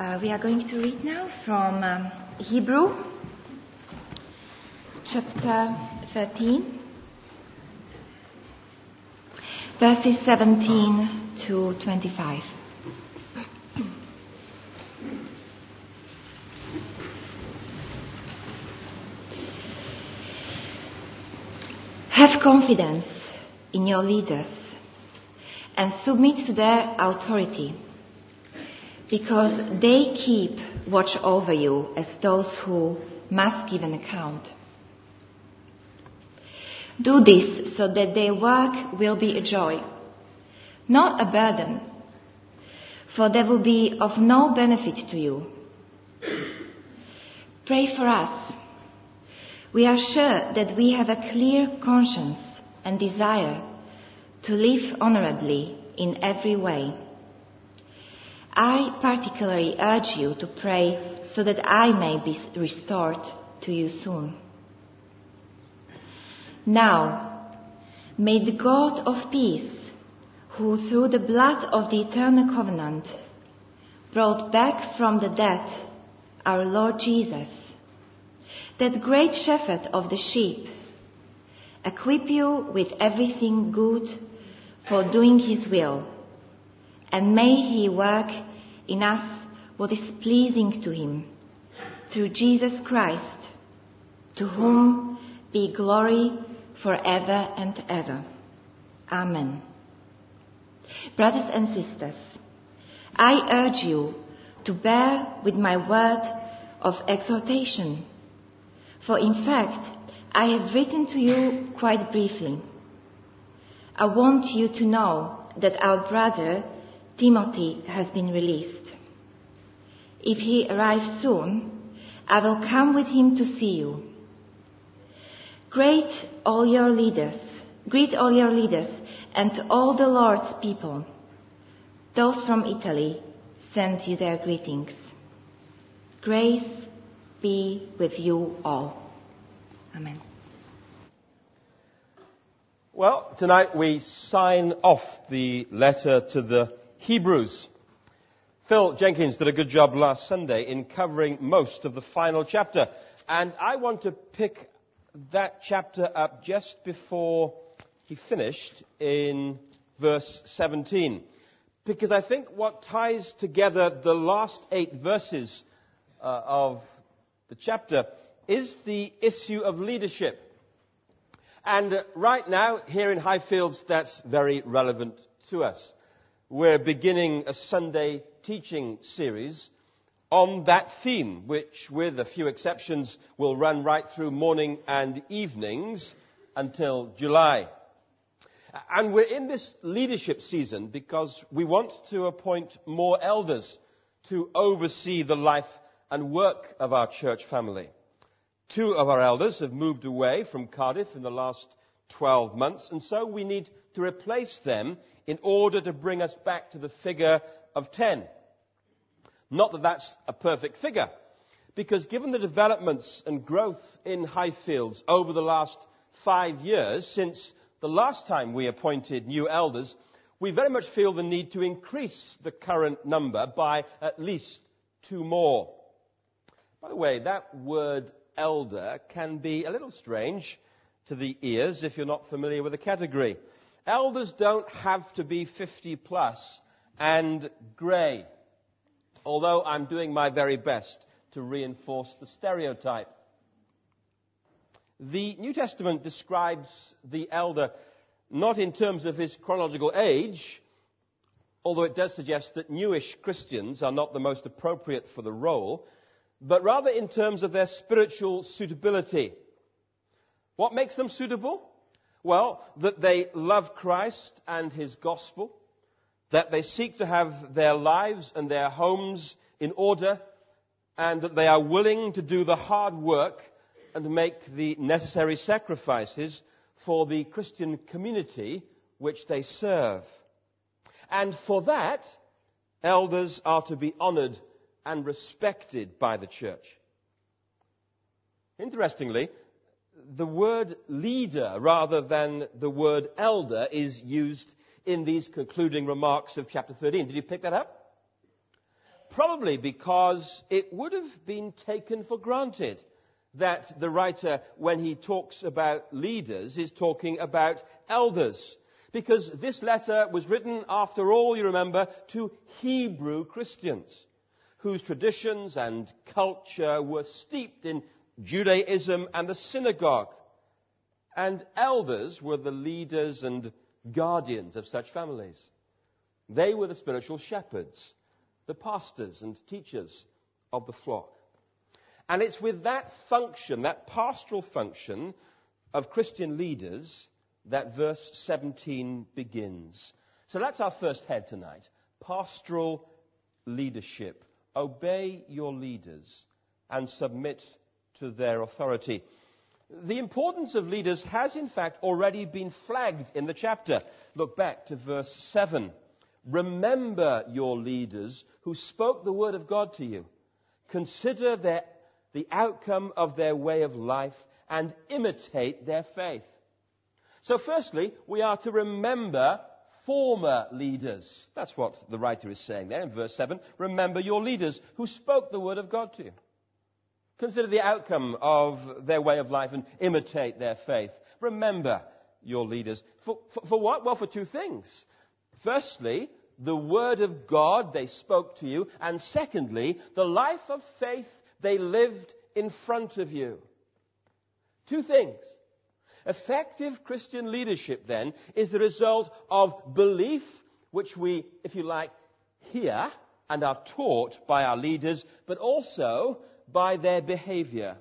We are going to read now from Hebrew, chapter 13, verses 17 to 25. Have confidence in your leaders and submit to their authority, because they keep watch over you as those who must give an account. Do this so that their work will be a joy, not a burden, for they will be of no benefit to you. Pray for us. We are sure that we have a clear conscience and desire to live honorably in every way. I particularly urge you to pray so that I may be restored to you soon. Now, may the God of peace, who through the blood of the eternal covenant brought back from the dead our Lord Jesus, that great shepherd of the sheep, equip you with everything good for doing his will, and may he work in us what is pleasing to him, through Jesus Christ, to whom be glory forever and ever. Amen. Brothers and sisters, I urge you to bear with my word of exhortation, for in fact I have written to you quite briefly. I want you to know that our brother Timothy has been released. If he arrives soon, I will come with him to see you. Greet all your leaders, and all the Lord's people. Those from Italy send you their greetings. Grace be with you all. Amen. Well, tonight we sign off the letter to the Hebrews. Phil Jenkins did a good job last Sunday in covering most of the final chapter, and I want to pick that chapter up just before he finished in verse 17, because I think what ties together the last 8 verses of the chapter is the issue of leadership. And right now, here in Highfields, that's very relevant to us. We're beginning a Sunday teaching series on that theme, which, with a few exceptions, will run right through morning and evenings until July. And we're in this leadership season because we want to appoint more elders to oversee the life and work of our church family. 2 of our elders have moved away from Cardiff in the last 12 months, and so we need to replace them in order to bring us back to the figure of 10. Not that that's a perfect figure, because given the developments and growth in Highfields over the last 5 years, since the last time we appointed new elders, we very much feel the need to increase the current number by at least 2 more. By the way, that word elder can be a little strange to the ears if you're not familiar with the category. Elders don't have to be 50 plus and grey, although I'm doing my very best to reinforce the stereotype. The New Testament describes the elder not in terms of his chronological age, although it does suggest that newish Christians are not the most appropriate for the role, but rather in terms of their spiritual suitability. What makes them suitable? Well, that they love Christ and his gospel, that they seek to have their lives and their homes in order, and that they are willing to do the hard work and make the necessary sacrifices for the Christian community which they serve. And for that, elders are to be honored and respected by the church. Interestingly, the word leader rather than the word elder is used in these concluding remarks of chapter 13. Did you pick that up? Probably because it would have been taken for granted that the writer, when he talks about leaders, is talking about elders. Because this letter was written, after all, you remember, to Hebrew Christians, whose traditions and culture were steeped in Judaism and the synagogue. And elders were the leaders and guardians of such families. They were the spiritual shepherds, the pastors and teachers of the flock. And it's with that function, that pastoral function of Christian leaders, that verse 17 begins. So that's our first head tonight. Pastoral leadership. Obey your leaders and submit to their authority. The importance of leaders has in fact already been flagged in the chapter. Look back to verse 7. Remember your leaders who spoke the word of God to you. Consider the outcome of their way of life and imitate their faith. So firstly, we are to remember former leaders. That's what the writer is saying there in verse 7. Remember your leaders who spoke the word of God to you. Consider the outcome of their way of life and imitate their faith. Remember your leaders. For what? Well, for two things. Firstly, the word of God they spoke to you. And secondly, the life of faith they lived in front of you. Two things. Effective Christian leadership, then, is the result of belief, which we, if you like, hear and are taught by our leaders, but also by their behavior.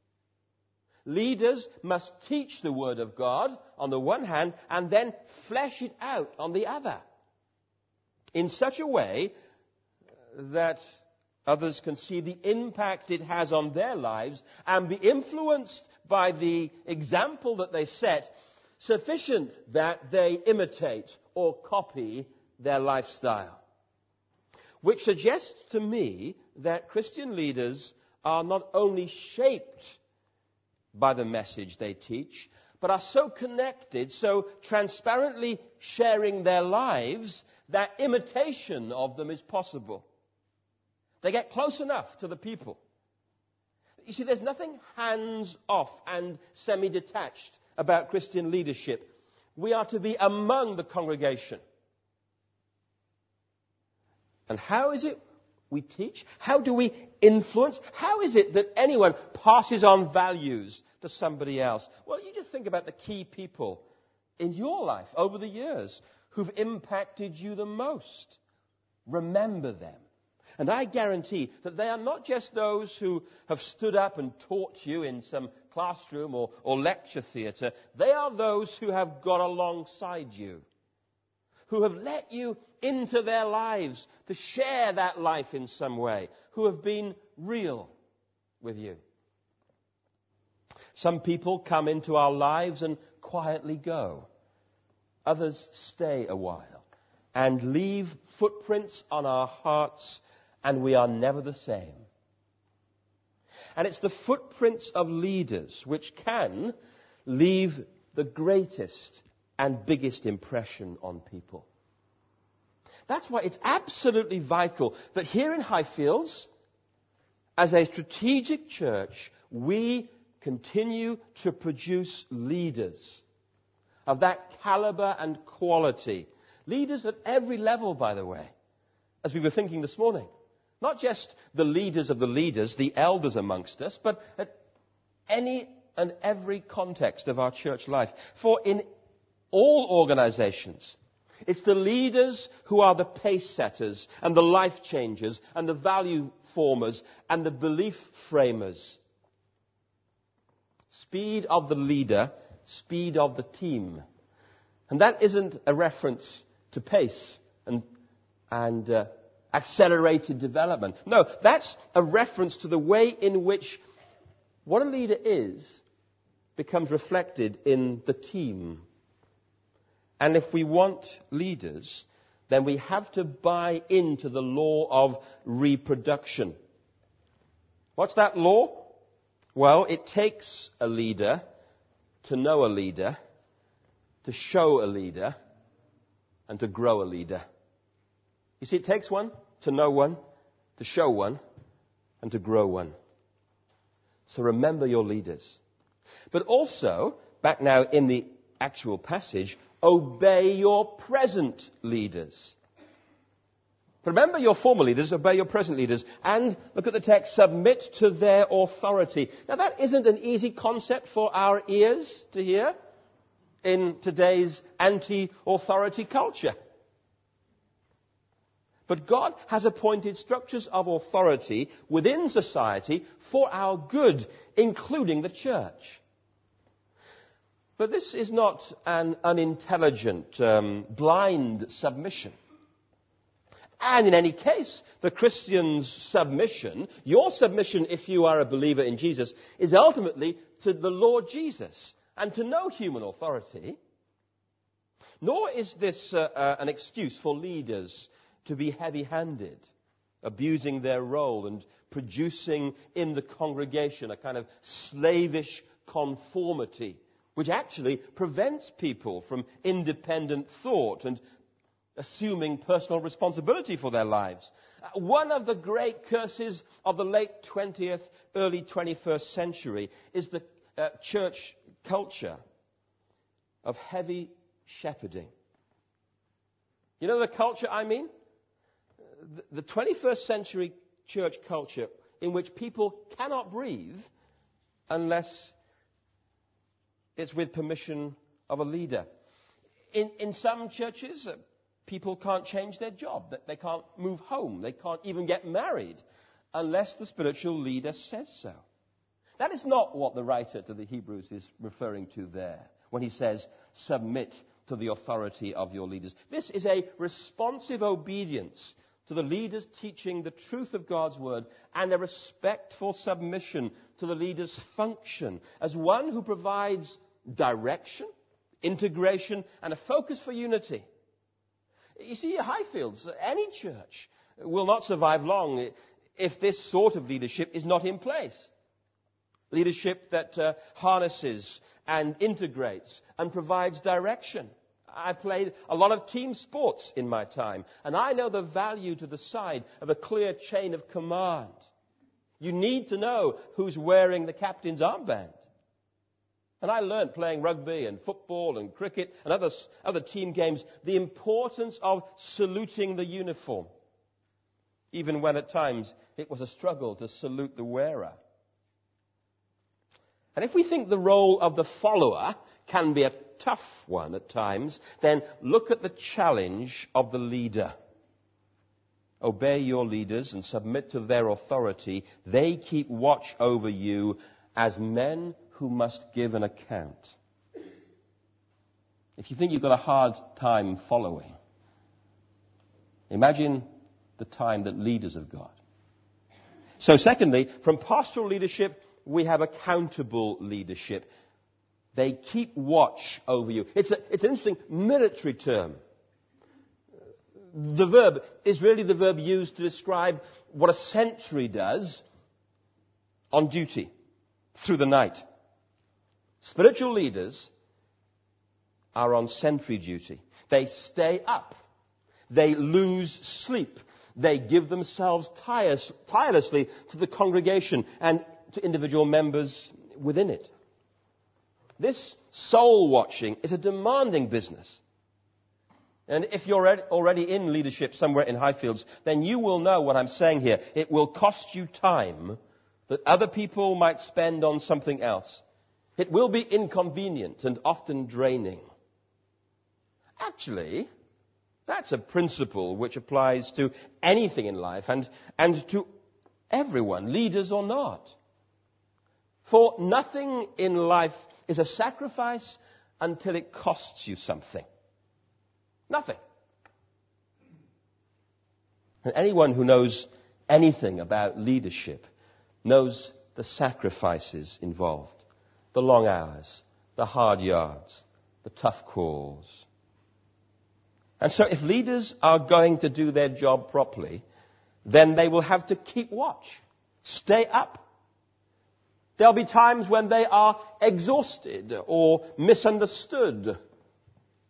Leaders must teach the Word of God on the one hand and then flesh it out on the other in such a way that others can see the impact it has on their lives and be influenced by the example that they set, sufficient that they imitate or copy their lifestyle. Which suggests to me that Christian leaders are not only shaped by the message they teach, but are so connected, so transparently sharing their lives, that imitation of them is possible. They get close enough to the people. You see, there's nothing hands-off and semi-detached about Christian leadership. We are to be among the congregation. And how is it we teach? How do we influence? How is it that anyone passes on values to somebody else? Well, you just think about the key people in your life over the years who've impacted you the most. Remember them. And I guarantee that they are not just those who have stood up and taught you in some classroom or lecture theatre. They are those who have got alongside you, who have let you into their lives to share that life in some way, who have been real with you. Some people come into our lives and quietly go. Others stay a while and leave footprints on our hearts, and we are never the same. And it's the footprints of leaders which can leave the greatest and biggest impression on people. That's why it's absolutely vital that here in Highfields, as a strategic church, we continue to produce leaders of that caliber and quality. Leaders at every level, by the way, as we were thinking this morning. Not just the leaders of the leaders, the elders amongst us, but at any and every context of our church life. For in all organizations, it's the leaders who are the pace setters and the life changers and the value formers and the belief framers. Speed of the leader, speed of the team. And that isn't a reference to pace and accelerated development. No, that's a reference to the way in which what a leader is becomes reflected in the team. And if we want leaders, then we have to buy into the law of reproduction. What's that law? Well, it takes a leader to know a leader, to show a leader, and to grow a leader. You see, it takes one to know one, to show one, and to grow one. So remember your leaders. But also, back now in the actual passage, obey your present leaders. Remember your former leaders, obey your present leaders. And, look at the text, submit to their authority. Now that isn't an easy concept for our ears to hear in today's anti-authority culture. But God has appointed structures of authority within society for our good, including the church. But this is not an unintelligent, blind submission. And in any case, the Christian's submission, your submission if you are a believer in Jesus, is ultimately to the Lord Jesus and to no human authority. Nor is this an excuse for leaders to be heavy-handed, abusing their role and producing in the congregation a kind of slavish conformity, which actually prevents people from independent thought and assuming personal responsibility for their lives. One of the great curses of the late 20th, early 21st century is the church culture of heavy shepherding. You know the culture I mean? The 21st century church culture in which people cannot breathe unless it's with permission of a leader. In some churches, people can't change their job. They can't move home. They can't even get married unless the spiritual leader says so. That is not what the writer to the Hebrews is referring to there when he says, submit to the authority of your leaders. This is a responsive obedience to the leaders teaching the truth of God's word and a respectful submission to the leader's function as one who provides direction, integration, and a focus for unity. You see, Highfields, any church, will not survive long if this sort of leadership is not in place. Leadership that harnesses and integrates and provides direction. I've played a lot of team sports in my time, and I know the value to the side of a clear chain of command. You need to know who's wearing the captain's armband. And I learned playing rugby and football and cricket and other team games the importance of saluting the uniform, even when at times it was a struggle to salute the wearer. And if we think the role of the follower can be a tough one at times, then look at the challenge of the leader. Obey your leaders and submit to their authority. They keep watch over you as men who must give an account. If you think you've got a hard time following, imagine the time that leaders have got. So secondly, from pastoral leadership, we have accountable leadership. They keep watch over you. It's an interesting military term. The verb is really the verb used to describe what a sentry does on duty through the night. Spiritual leaders are on sentry duty. They stay up. They lose sleep. They give themselves tirelessly to the congregation and to individual members within it. This soul watching is a demanding business. And if you're already in leadership somewhere in Highfields, then you will know what I'm saying here. It will cost you time that other people might spend on something else. It will be inconvenient and often draining. Actually, that's a principle which applies to anything in life and to everyone, leaders or not. For nothing in life is a sacrifice until it costs you something. Nothing. And anyone who knows anything about leadership knows the sacrifices involved. The long hours, the hard yards, the tough calls. And so if leaders are going to do their job properly, then they will have to keep watch, stay up. There'll be times when they are exhausted or misunderstood.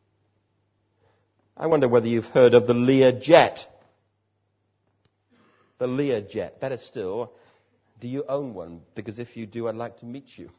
I wonder whether you've heard of the Learjet. the Learjet. Better still, do you own one? Because if you do, I'd like to meet you.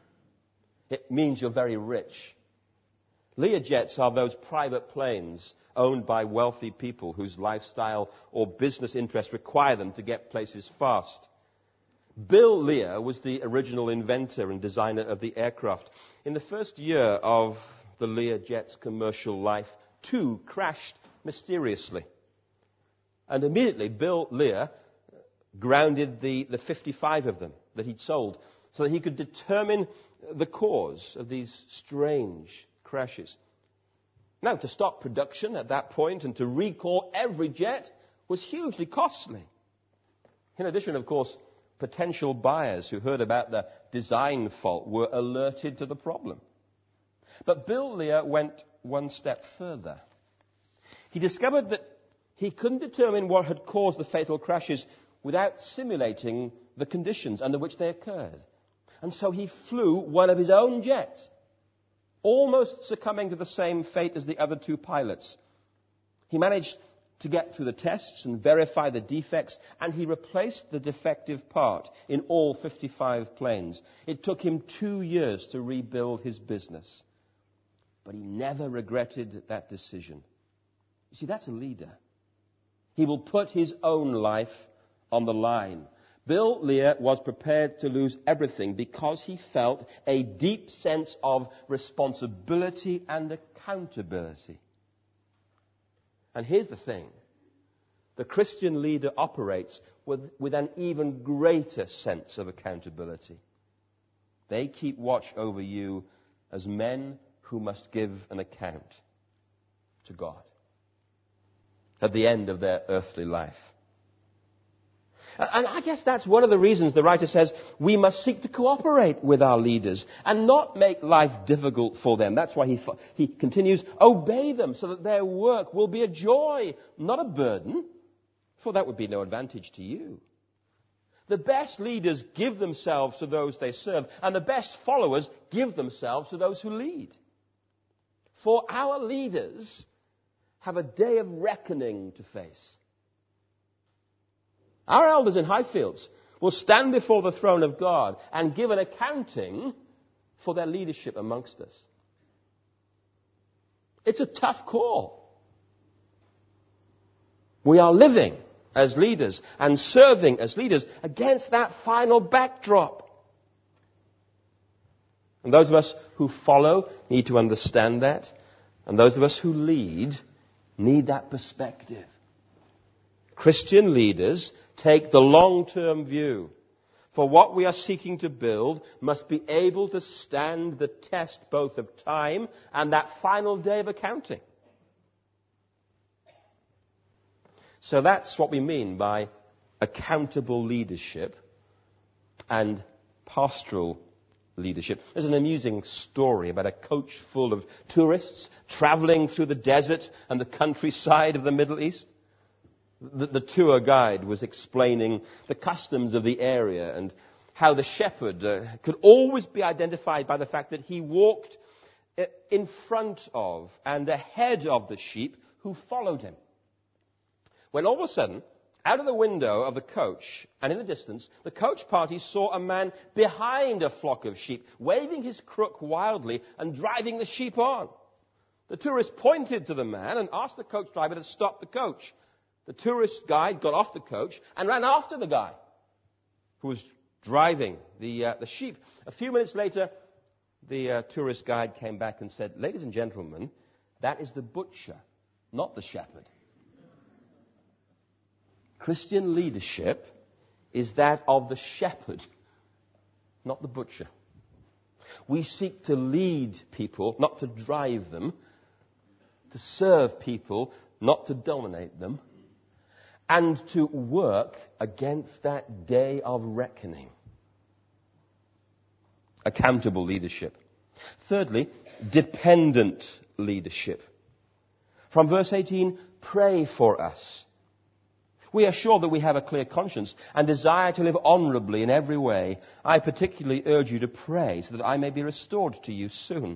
It means you're very rich. Learjets are those private planes owned by wealthy people whose lifestyle or business interests require them to get places fast. Bill Lear was the original inventor and designer of the aircraft. In the first year of the Learjet's commercial life, 2 crashed mysteriously. And immediately, Bill Lear grounded the 55 of them that he'd sold so that he could determine the cause of these strange crashes. Now, to stop production at that point and to recall every jet was hugely costly. In addition, of course, potential buyers who heard about the design fault were alerted to the problem. But Bill Lear went one step further. He discovered that he couldn't determine what had caused the fatal crashes without simulating the conditions under which they occurred. And so he flew one of his own jets, almost succumbing to the same fate as the other 2 pilots. He managed to get through the tests and verify the defects, and he replaced the defective part in all 55 planes. It took him 2 years to rebuild his business. But he never regretted that decision. You see, that's a leader. He will put his own life on the line. Bill Lear was prepared to lose everything because he felt a deep sense of responsibility and accountability. And here's the thing. The Christian leader operates with an even greater sense of accountability. They keep watch over you as men who must give an account to God at the end of their earthly life. And I guess that's one of the reasons the writer says we must seek to cooperate with our leaders and not make life difficult for them. That's why he continues, obey them so that their work will be a joy, not a burden, for that would be no advantage to you. The best leaders give themselves to those they serve, and the best followers give themselves to those who lead. For our leaders have a day of reckoning to face. Our elders in Highfields will stand before the throne of God and give an accounting for their leadership amongst us. It's a tough call. We are living as leaders and serving as leaders against that final backdrop. And those of us who follow need to understand that. And those of us who lead need that perspective. Christian leaders take the long-term view. For what we are seeking to build must be able to stand the test both of time and that final day of accounting. So that's what we mean by accountable leadership and pastoral leadership. There's an amusing story about a coach full of tourists traveling through the desert and the countryside of the Middle East. The tour guide was explaining the customs of the area and how the shepherd could always be identified by the fact that he walked in front of and ahead of the sheep who followed him. When all of a sudden, out of the window of the coach and in the distance, the coach party saw a man behind a flock of sheep, waving his crook wildly and driving the sheep on. The tourist pointed to the man and asked the coach driver to stop the coach. The tourist guide got off the coach and ran after the guy who was driving the sheep. A few minutes later, the tourist guide came back and said, "Ladies and gentlemen, that is the butcher, not the shepherd." Christian leadership is that of the shepherd, not the butcher. We seek to lead people, not to drive them, to serve people, not to dominate them, and to work against that day of reckoning. Accountable leadership. Thirdly, dependent leadership. From verse 18, pray for us. We are sure that we have a clear conscience and desire to live honorably in every way. I particularly urge you to pray so that I may be restored to you soon.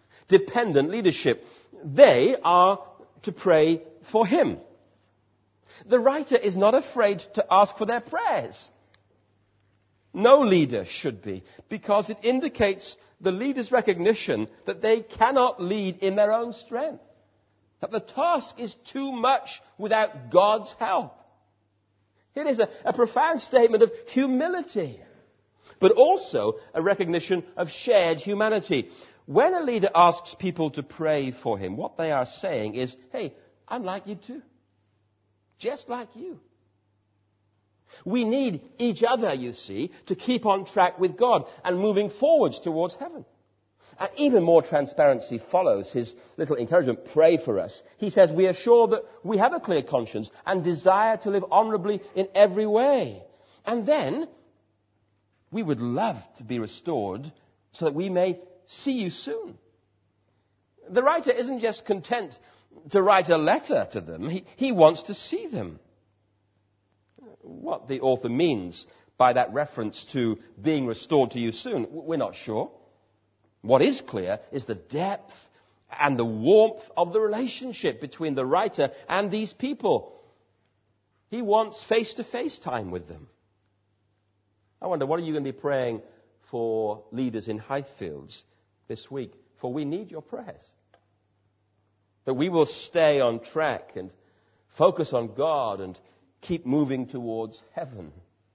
Dependent leadership. They are to pray for him. The writer is not afraid to ask for their prayers. No leader should be, because it indicates the leader's recognition that they cannot lead in their own strength, that the task is too much without God's help. It is a profound statement of humility, but also a recognition of shared humanity. When a leader asks people to pray for him, what they are saying is, hey, I'm like you too. Just like you. We need each other, you see, to keep on track with God and moving forwards towards heaven. And even more transparency follows his little encouragement, pray for us. He says, we are sure that we have a clear conscience and desire to live honorably in every way. And then, we would love to be restored so that we may see you soon. The writer isn't just content to write a letter to them. He wants to see them. What the author means by that reference to being restored to you soon, we're not sure. What is clear is the depth and the warmth of the relationship between the writer and these people. He wants face-to-face time with them. I wonder, what are you going to be praying for leaders in Highfields this week? For we need your prayers. That we will stay on track and focus on God and keep moving towards heaven.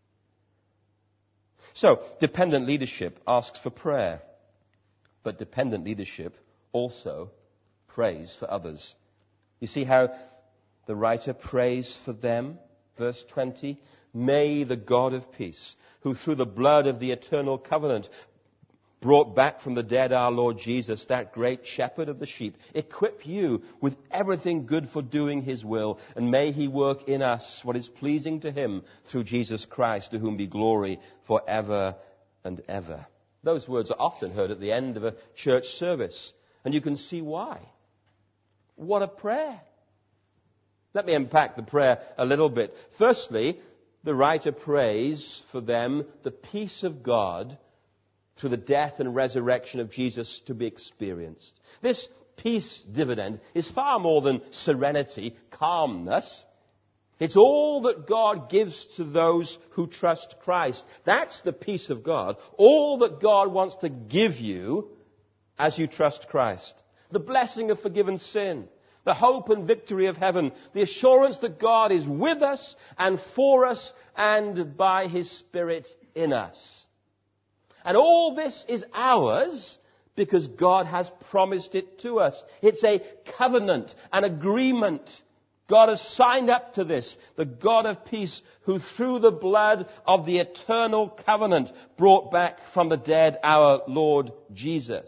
So, dependent leadership asks for prayer. But dependent leadership also prays for others. You see how the writer prays for them? Verse 20, may the God of peace, who through the blood of the eternal covenant brought back from the dead our Lord Jesus, that great shepherd of the sheep, equip you with everything good for doing his will, and may he work in us what is pleasing to him through Jesus Christ, to whom be glory forever and ever. Those words are often heard at the end of a church service, and you can see why. What a prayer. Let me unpack the prayer a little bit. Firstly, the writer prays for them the peace of God through the death and resurrection of Jesus to be experienced. This peace dividend is far more than serenity, calmness. It's all that God gives to those who trust Christ. That's the peace of God. All that God wants to give you as you trust Christ. The blessing of forgiven sin. The hope and victory of heaven. The assurance that God is with us and for us and by his Spirit in us. And all this is ours because God has promised it to us. It's a covenant, an agreement. God has signed up to this. The God of peace, who through the blood of the eternal covenant brought back from the dead our Lord Jesus.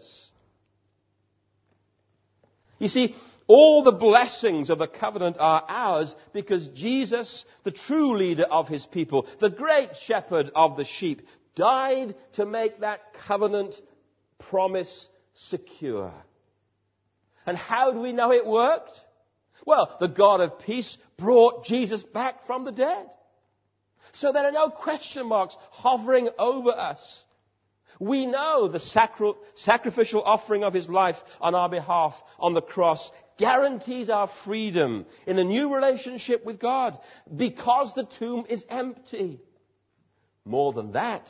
You see, all the blessings of the covenant are ours because Jesus, the true leader of his people, the great shepherd of the sheep, died to make that covenant promise secure. And how do we know it worked? Well, the God of peace brought Jesus back from the dead. So there are no question marks hovering over us. We know the sacrificial offering of his life on our behalf on the cross guarantees our freedom in a new relationship with God because the tomb is empty. More than that,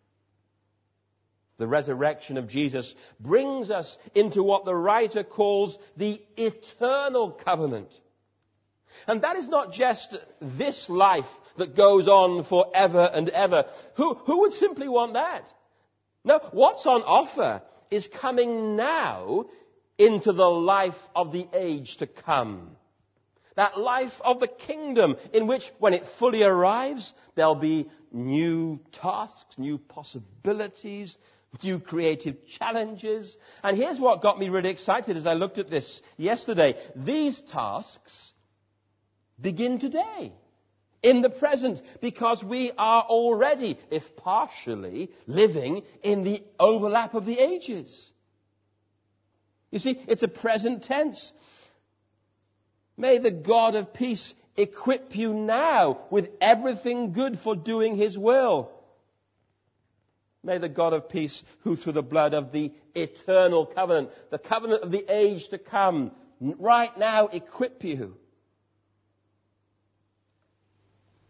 the resurrection of Jesus brings us into what the writer calls the eternal covenant. And that is not just this life that goes on forever and ever. Who would simply want that? No, what's on offer is coming now into the life of the age to come. That life of the kingdom in which, when it fully arrives, there'll be new tasks, new possibilities, new creative challenges. And here's what got me really excited as I looked at this yesterday. These tasks begin today, in the present, because we are already, if partially, living in the overlap of the ages. You see, it's a present tense. May the God of peace equip you now with everything good for doing his will. May the God of peace, who through the blood of the eternal covenant, the covenant of the age to come, right now equip you.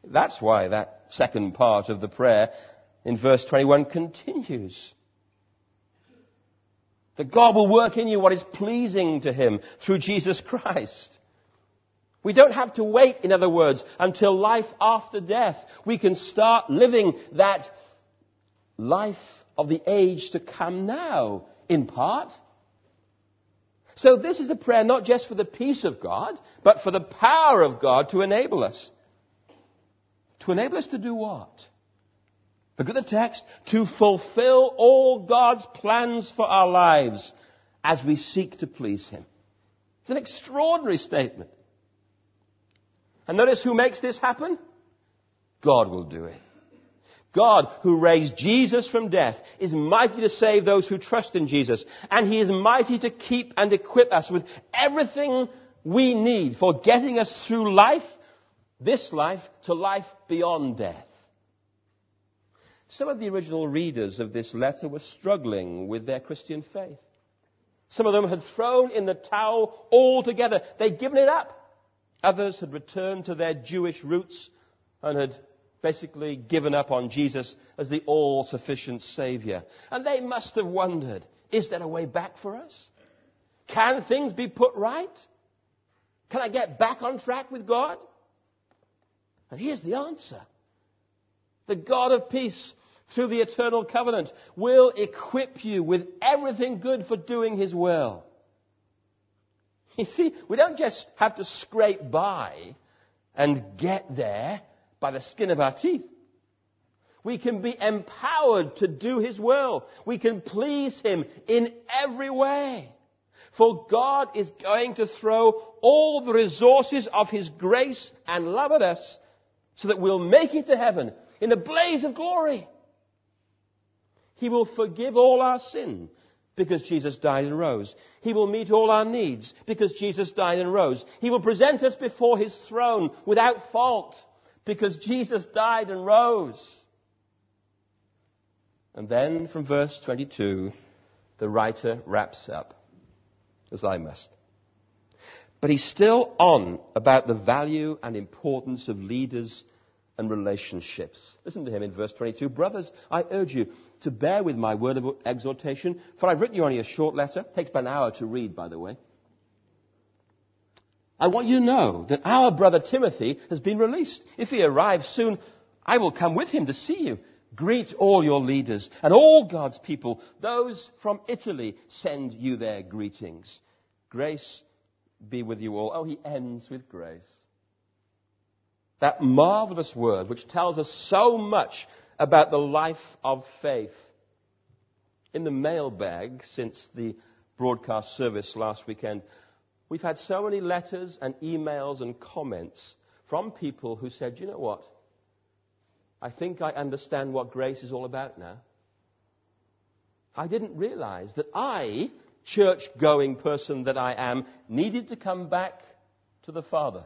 That's why that second part of the prayer in verse 21 continues. That God will work in you what is pleasing to him through Jesus Christ. We don't have to wait, in other words, until life after death. We can start living that life of the age to come now, in part. So this is a prayer not just for the peace of God, but for the power of God to enable us. To enable us to do what? Look at the text. To fulfill all God's plans for our lives as we seek to please him. It's an extraordinary statement. And notice who makes this happen? God will do it. God, who raised Jesus from death, is mighty to save those who trust in Jesus. And he is mighty to keep and equip us with everything we need for getting us through life, this life, to life beyond death. Some of the original readers of this letter were struggling with their Christian faith. Some of them had thrown in the towel altogether. They'd given it up. Others had returned to their Jewish roots and had basically given up on Jesus as the all-sufficient Savior. And they must have wondered, is there a way back for us? Can things be put right? Can I get back on track with God? And here's the answer. The God of peace, through the eternal covenant, will equip you with everything good for doing his will. You see, we don't just have to scrape by and get there by the skin of our teeth. We can be empowered to do his will. We can please him in every way. For God is going to throw all the resources of his grace and love at us so that we'll make it to heaven in a blaze of glory. He will forgive all our sin because Jesus died and rose. He will meet all our needs because Jesus died and rose. He will present us before his throne without fault because Jesus died and rose. And then from verse 22, the writer wraps up, as I must. But he's still on about the value and importance of leaders and relationships. Listen to him in verse 22. Brothers, I urge you to bear with my word of exhortation, for I've written you only a short letter. It takes about an hour to read, by the way. I want you to know that our brother Timothy has been released. If he arrives soon, I will come with him to see you. Greet all your leaders and all God's people. Those from Italy send you their greetings. Grace be with you all. Oh, he ends with grace. That marvelous word which tells us so much about the life of faith. In the mailbag since the broadcast service last weekend, we've had so many letters and emails and comments from people who said, you know what? I think I understand what grace is all about now. I didn't realize that I, church-going person that I am, needed to come back to the Father.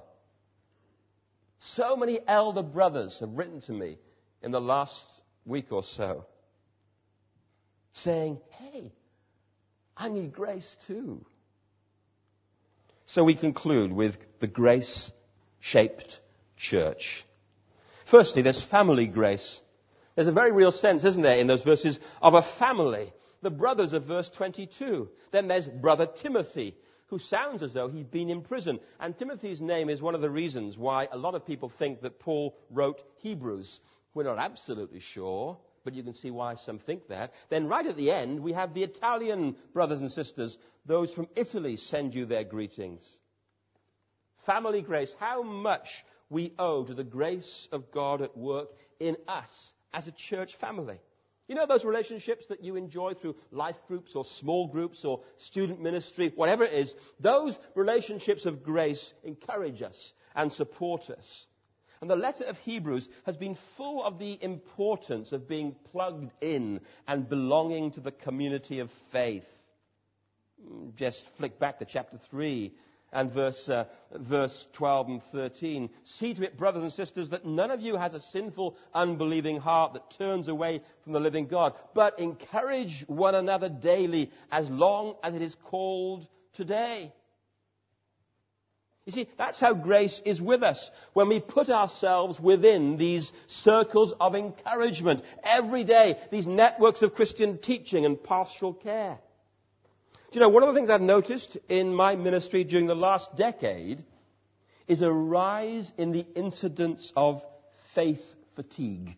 So many elder brothers have written to me in the last week or so, saying, hey, I need grace too. So we conclude with the grace-shaped church. Firstly, there's family grace. There's a very real sense, isn't there, in those verses of a family. The brothers of verse 22. Then there's brother Timothy, who sounds as though he'd been in prison. And Timothy's name is one of the reasons why a lot of people think that Paul wrote Hebrews. We're not absolutely sure, but you can see why some think that. Then right at the end, we have the Italian brothers and sisters. Those from Italy send you their greetings. Family grace, how much we owe to the grace of God at work in us as a church family. You know those relationships that you enjoy through life groups or small groups or student ministry, whatever it is, those relationships of grace encourage us and support us. And the letter of Hebrews has been full of the importance of being plugged in and belonging to the community of faith. Just flick back to chapter 3 and verse 12 and 13. See to it, brothers and sisters, that none of you has a sinful, unbelieving heart that turns away from the living God, but encourage one another daily as long as it is called today. You see, that's how grace is with us. When we put ourselves within these circles of encouragement every day, these networks of Christian teaching and pastoral care. Do you know, one of the things I've noticed in my ministry during the last decade is a rise in the incidence of faith fatigue.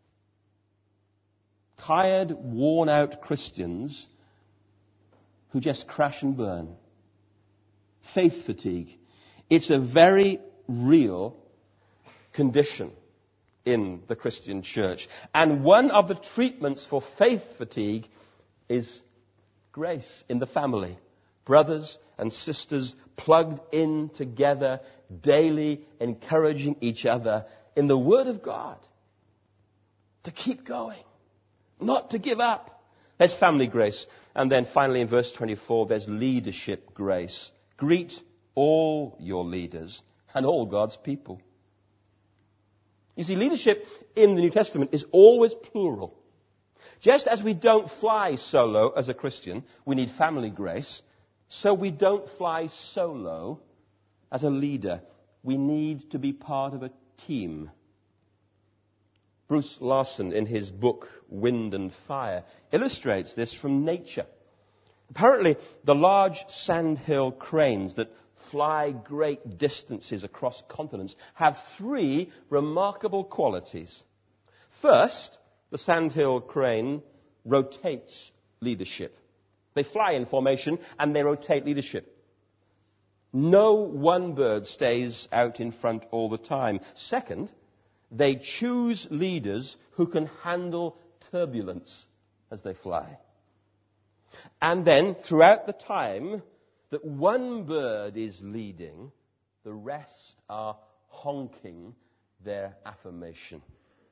Tired, worn-out Christians who just crash and burn. Faith fatigue. It's a very real condition in the Christian church. And one of the treatments for faith fatigue is grace in the family. Brothers and sisters plugged in together, daily encouraging each other in the Word of God. To keep going. Not to give up. There's family grace. And then finally in verse 24, there's leadership grace. Greet all your leaders and all God's people. You see, leadership in the New Testament is always plural. Just as we don't fly solo as a Christian, we need family grace, so we don't fly solo as a leader. We need to be part of a team. Bruce Larson, in his book Wind and Fire, illustrates this from nature. Apparently, the large sandhill cranes that fly great distances across continents have three remarkable qualities. First, the sandhill crane rotates leadership. They fly in formation and they rotate leadership. No one bird stays out in front all the time. Second, they choose leaders who can handle turbulence as they fly. And then, throughout the time that one bird is leading, the rest are honking their affirmation.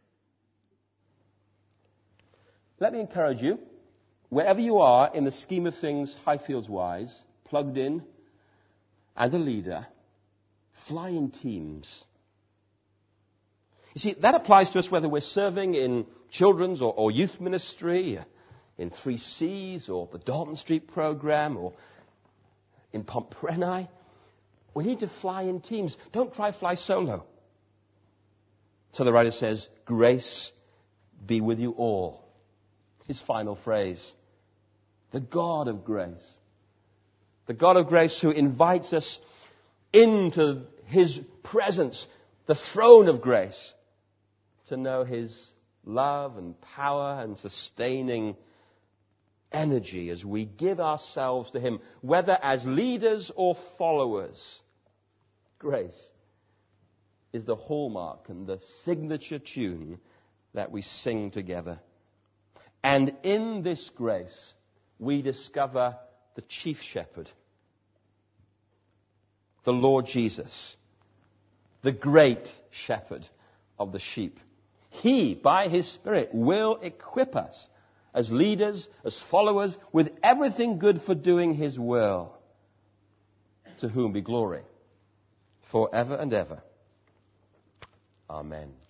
Let me encourage you, wherever you are in the scheme of things, Highfields-wise, plugged in, as a leader, fly in teams. You see, that applies to us whether we're serving in children's or youth ministry, in 3Cs or the Dalton Street program or in Pompreni. We need to fly in teams. Don't try fly solo. So the writer says, grace be with you all. His final phrase. The God of grace. The God of grace who invites us into His presence, the throne of grace, to know His love and power and sustaining energy as we give ourselves to Him, whether as leaders or followers. Grace is the hallmark and the signature tune that we sing together. And in this grace, we discover the chief shepherd, the Lord Jesus, the great shepherd of the sheep. He, by His Spirit, will equip us as leaders, as followers, with everything good for doing His will, to whom be glory forever and ever. Amen.